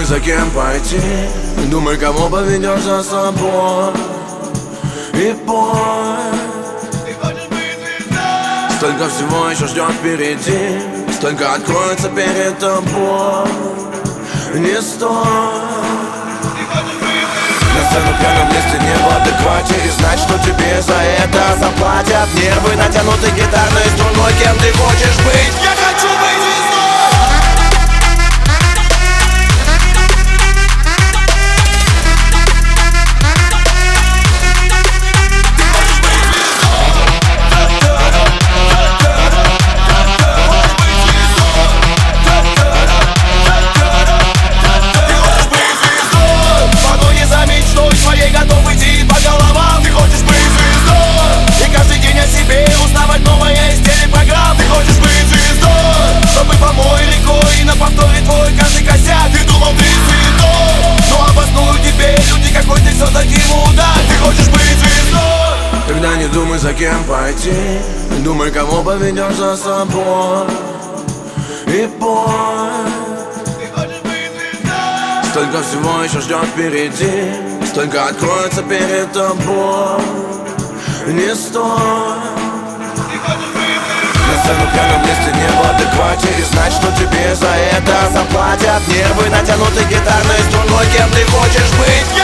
за кем пойти, думай, кого поведешь за собой. И пой. Столько всего еще ждет впереди, столько откроется перед тобой. Не стой. На сцену пьяном листе не в адеквате, и знать, что тебе за это заплатят. Нервы натянуты гитарной струной. Кем ты хочешь быть? Я хочу быть звездой. Когда не думай, за кем пойти, думай, кого поведешь за собой. И пой. Столько всего еще ждет впереди, столько откроется перед тобой. Не стой. На сцену пьяном листе не в адеквате, и знать, что тебе за это заплатят. Нервы натянуты гитарной струной. Кем ты хочешь быть?